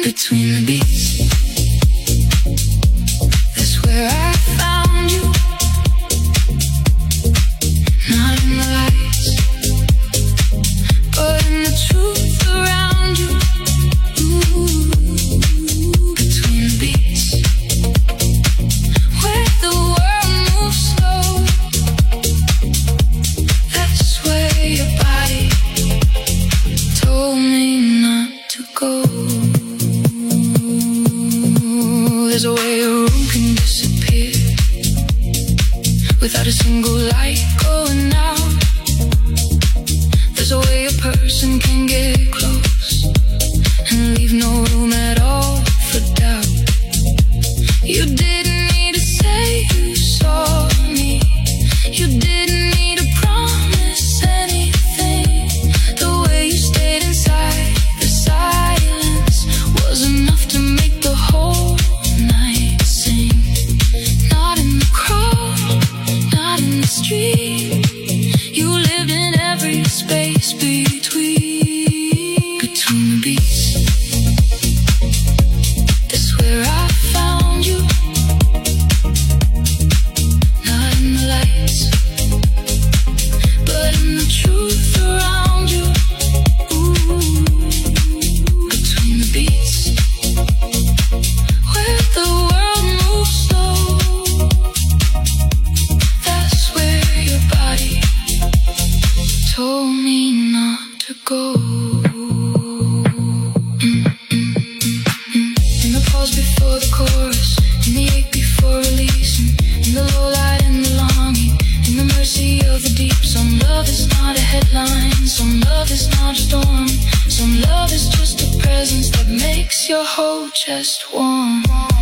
between the beats. That's where I found you. Not in the lights, but in the truth around you. Ooh, between the beats, where the world moves slow. That's where your body told me not to go. There's a way a room can disappear without a single light going out. There's a way a person can get close and leave no room at all for doubt. You didn't need to say you saw me. You didn't need to promise anything. The way you stayed inside the silence was enough to make the whole night sing. Not in the crowd, not in the street. You lived in every space between the beats. That's where I found you. Not in the lights, but in the truth around you. Ooh, between the beats, where the world moves slow. That's where your body told me not to go. In the pause before the chorus, in the ache before releasing, in the low light and the longing, in the mercy of the deep. Some love is not a headline, some love is not a storm, some love is just a presence that makes your whole chest warm.